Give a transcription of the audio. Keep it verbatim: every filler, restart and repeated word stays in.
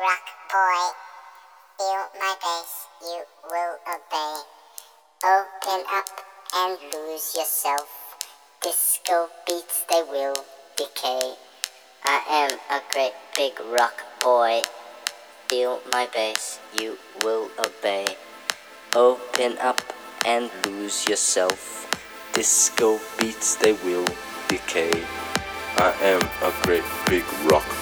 rock boy. Feel my bass, you will obey. Open up and lose yourself. Disco beats, they will decay. I am a great big rock boy. Feel my bass, you will obey. Open up and lose yourself. Disco beats, they will decay. I am a great big rock